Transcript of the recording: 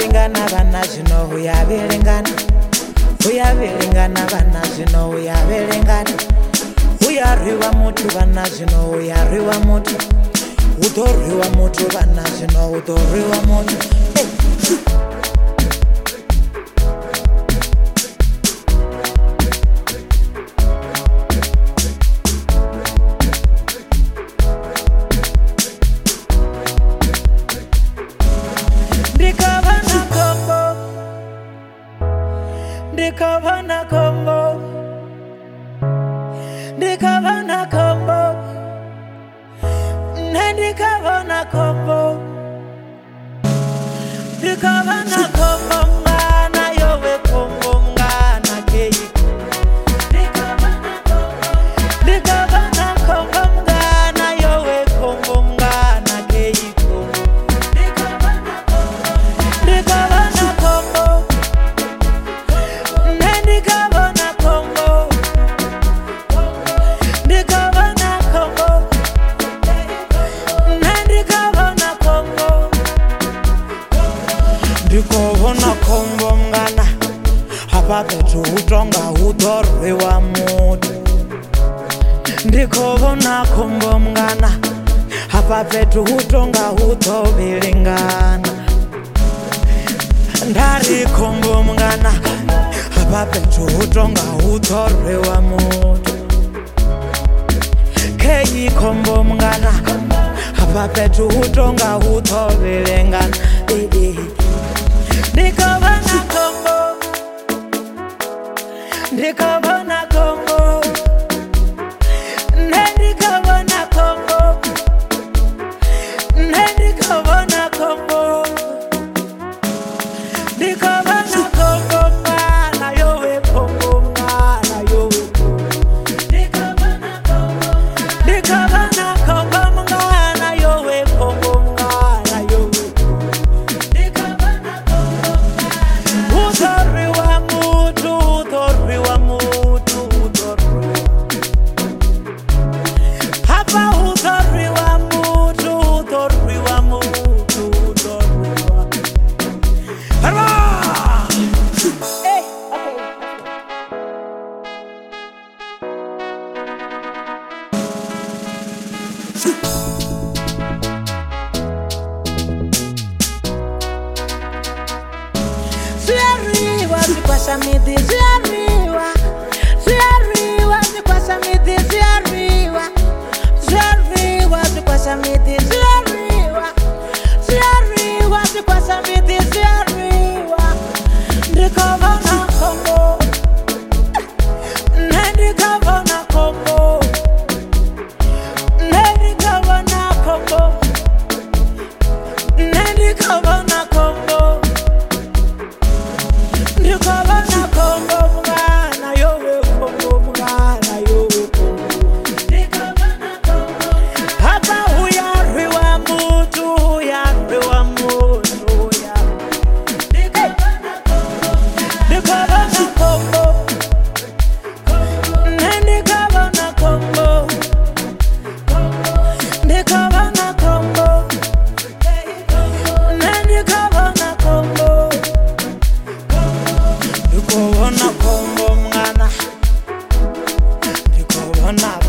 Uyabelengana bana zino uyabelengana. Uyabelengana bana zino uyabelengana. Uyariwa mutu bana zino uyariwa mutu. Udoriwa mutu bana zino udoriwa mutu. Ndikavana kombo, ndikavana kombo, ndikavana kombo, ndikavana kombo mngana yowe kombo mngana keyi. Ndikavana kombo mngana yowe kombo mngana keyi. Ndikavana kombo. Ndikovona kombo mngana hapa petu utonga udoriwa mutu. Ndikovona kombo mngana hapa petu utonga utovilingana. Ndari kombo mngana hapa petu utonga udoriwa mutu. Keyi kombo mngana hapa petu utonga utovilingana. Ndikavana kombo, ndikavana kombo, ndikavana kombo, ndikavana kombo, ndikavana kombo mngana yowe kombo mngana yowe. Ndikavana kombo, ndikavana kombo mngana yowe kombo mngana yowe. Udoriwa mutu, udoriwa mutu, udoriwa. Hapa udoriwa mutu, udoriwa mutu, udoriwa. Hurrah! Hey, Ziariwa zikwasa midi, ziariwa, ziariwa zikwasa midi, ziariwa, ziariwa zikwasa midi, ziariwa, ziariwa zikwasa midi, ziariwa. Ndikavana kombo, ndikavana kombo, ndikavana kombo, ndikavana kombo. Ndikavana kombo mngana yowe kombo mngana yowe kombo. Ndikavana kombo. Hapa uyariwa mutu, uyariwa mutu, uyariwa. Ndikavana kombo. Ndikavana kombo. Ndikavana kombo. Ndikavana kombo. Ndikavana kombo. Ndikovona kombo mngana, ndikovona